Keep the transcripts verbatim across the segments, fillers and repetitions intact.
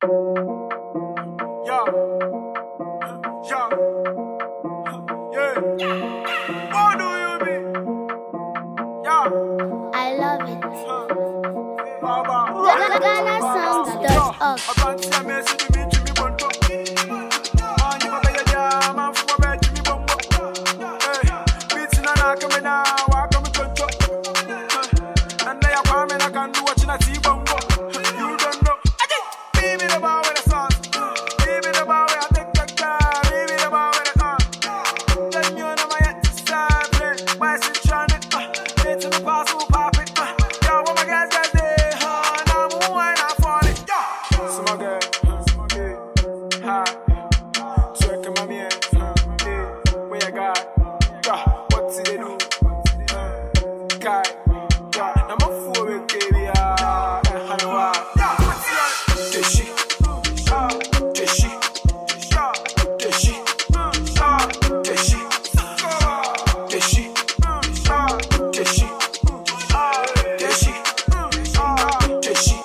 Yeah. Yeah. Yeah. What do you mean? Yeah. I love it. Baba. Ghana songs dot org. I can't see a message to me, Jimmy Bonto. Man, you better get down, man, for a bed, Jimmy Bonto. Hey, beats in an acme now, I come to talk. And they are coming, I can do what you not see, Bongo. You don't know. Leave it about with the sun. Leave it about where I take the car. Leave it about with the sun. Then you know my head to start playing. Why is it trying to? It's in the past, who pop it. Yeah, what my guys got there. Now I'm wine, I'm falling. Yeah. So my girl. Ha. Check my man. Where you got? Yeah. What did they do? Guy. Yeah. Now my fool with K B R. And how yeah. What's the this shit? Ah. This shit. Yeah. This shit. Ah. This shit. This shit. Ah. This shit. Ah. This shit. Ah. This shit.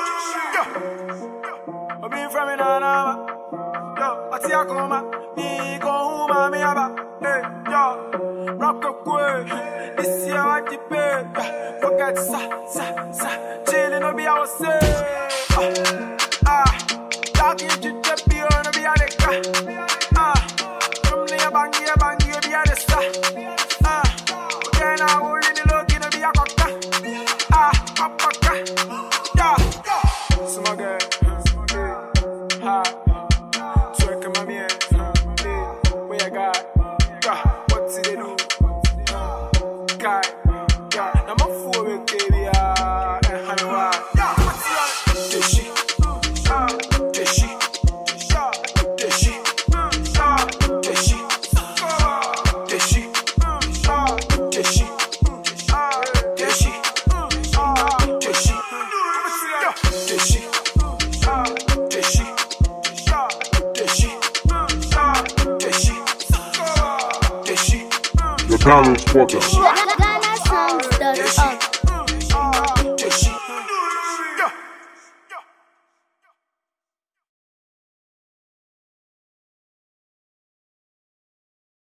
Yeah. I been from in Anama. Yo, I see a coma. Me go home, I'm aba. Hey, yo, rock a quay. This year I keep it. Forget sa sa sa. Chillin' no be our say. Ah, ah. Talking to the beer, no be a deca. Ah, from the bangi, a bangi, be a desta. Ah, then I will in the look, no be a coca. Ah, a coca. Yeah, so my girl. Ha. Check my man. Where you got? Yeah. What did they do? Guy. Yeah. Now my fool with K B R. And how yeah. What's the this shit? Ah. This shit. Yeah. This shit. Ah. This shit. This shit. Ah. This shit. Ah. This shit. Ah. This shit. Yeah. This shit. Ah. This shit. The Donald Porter.